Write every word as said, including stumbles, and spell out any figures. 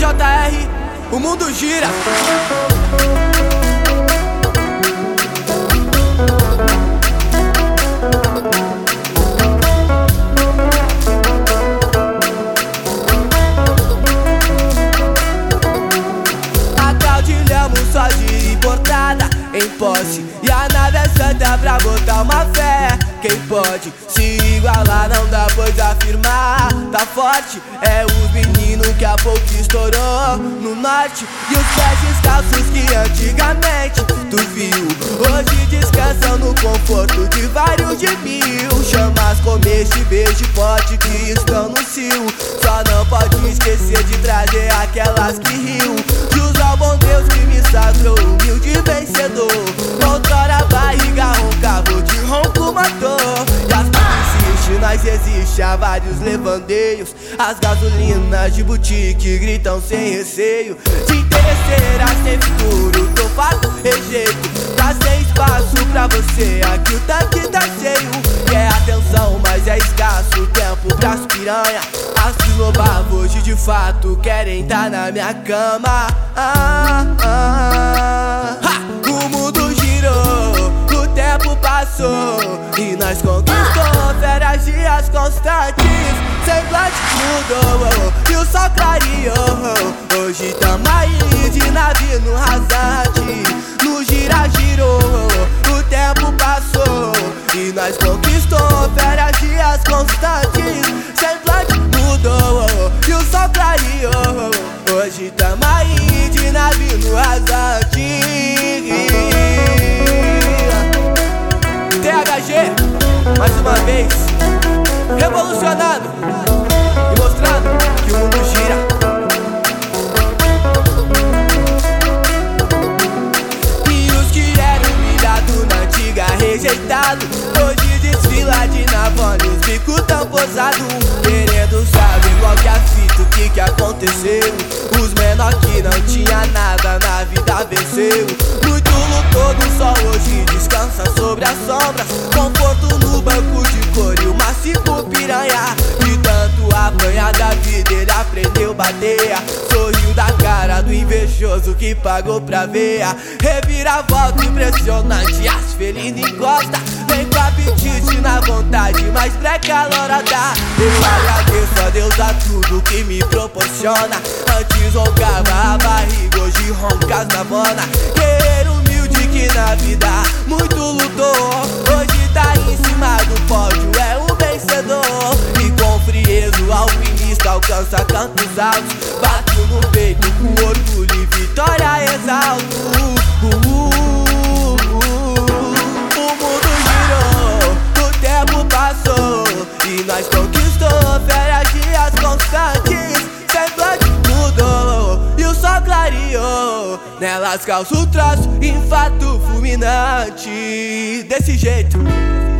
J R, o mundo gira. Só de importada em posse, e a nave é santa pra botar uma fé. Quem pode se igualar não dá, pois afirmar tá forte. É os meninos que há pouco estourou no norte, e os pés descalços que antigamente tu viu hoje descansam no conforto de vários de mil. Chamas, comeste, beijo, pote que estão no cio. Só não pode esquecer de trazer aquelas que riu, de usar o bom Deus que me sagrou, humilde vencedor. Outrora a barriga roncava, de ronco matou. E as que insiste, nós existe há vários levandeios. As gasolinas de boutique gritam sem receio. De interesseira sem futuro, tô farto, rejeito. Tá sem espaço pra você, aqui o tanque tá cheio. Quer atenção, mas é escasso tempo pras piranha. As que louvavam hoje de fato querem tá na minha cama. ah, ah. Ha! O mundo girou, o tempo passou e nós conquistou. Férias, dias constantes, semblante mudou e o sol clareou. Hoje tamo aí de navio no rasante, no gira girou, o tempo passou e nós conquistou. Férias, dias constantes, semblante mudou e o sol clareou. Hoje tamo aí de navio no rasante. T H G, mais uma vez, revolucionando e mostrando que o mundo gira. E os que eram humilhados na antiga rejeitado, hoje desfila de Navone, os bicos tão posados, querendo saber qual que é a fita, o que que aconteceu. Os menor que não tinha nada na vida venceu. Muito lutou do sol, hoje descansa sobre as sombras. Conforto no banco de couro e o maciço piranha. De tanto apanhar da vida ele aprendeu a bater. Sorriu da cara do invejoso que pagou pra ver. Reviravolta impressionante, as felinas encosta. Vem com apetite na vontade, mas pré-calorada. Eu agradeço a Deus a tudo que me proporciona. Antes roncava a barriga, hoje roncas na bona. Guerreiro humilde que na vida muito lutou, hoje tá em cima do pódio, é um vencedor. E com frieza o alpinista alcança cantos altos. Bato no peito com orgulho e vitória exalto. uh, uh, uh, uh. O mundo girou, o tempo passou e nós conquistou. Férias, dias constantes, semblante mudou e o sol clareou. Nelas calça o traço, infato fulminante. Desse jeito